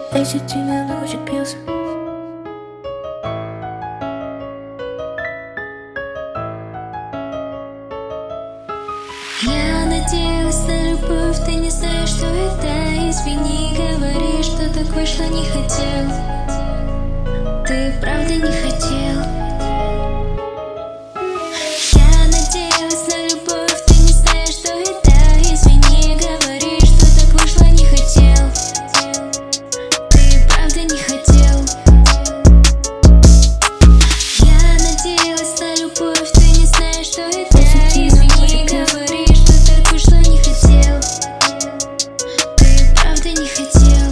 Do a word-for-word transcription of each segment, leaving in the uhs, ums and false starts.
Десять минуточек пьется. Я надеялась на любовь, ты не знаешь, что это. Извини, говори, что так вышло, не хотел. Ты правда не хотел. Я надеялась на любовь, ты не знаешь, что это. Извини, говори, что так вышло, не хотел. Ты правда не хотел. Я надеялась на любовь, ты не знаешь, что это. Извини, говори, что так вышло, не хотел. Ты правда не хотел.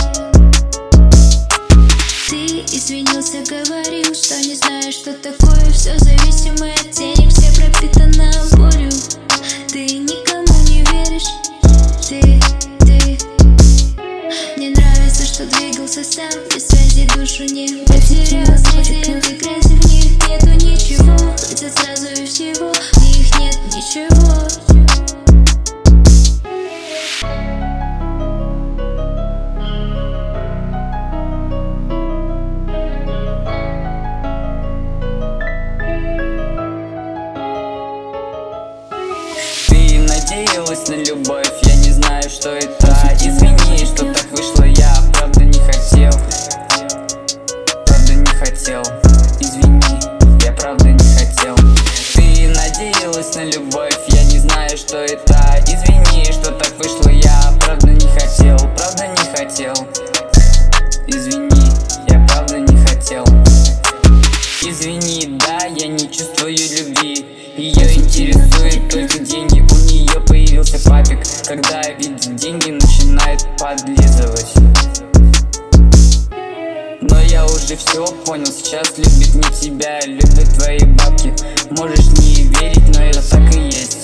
Ты извинился, говорил, что не знаешь, что такое. Все зависимо от денег, все пропитано болью. Ты никому не веришь. Ты, ты Мне нравится, что двигался сам. Без связи душу не потерял. Среди этой грязи в них нету ничего. Хотят сразу и всего, в них нет ничего. Ты надеялась на любовь, я не знаю, что это. Извини, что так вышло, я правда не хотел. Правда не хотел. Извини, я правда не хотел. Ты надеялась на любовь, я не знаю, что это. Извини, что так вышло, я правда не хотел. Правда не хотел. Извини, я правда не хотел. Извини, да, я не чувствую любви. Ее интересует только деньги. У нее появился папик. Когда видит деньги, начинает подлизывать. Но я уже все понял, сейчас любит не тебя, любит твои бабки. Можешь не верить, но это так и есть.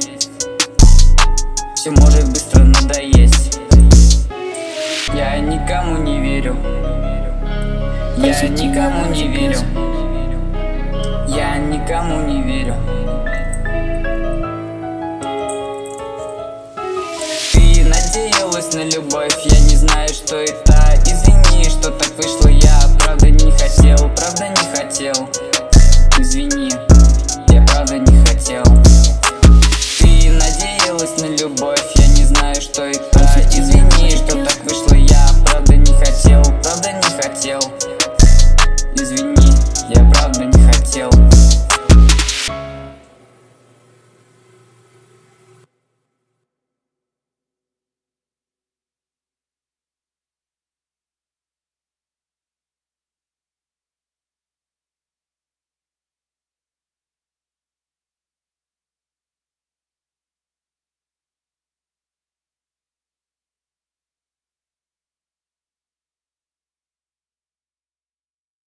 Все может быстро надоесть. Я никому не верю. Я никому не верю. Я никому не верю. Ты надеялась на любовь, я не знаю, что это. Извини, что так вышло, я правда не хотел. Правда не хотел. Извини.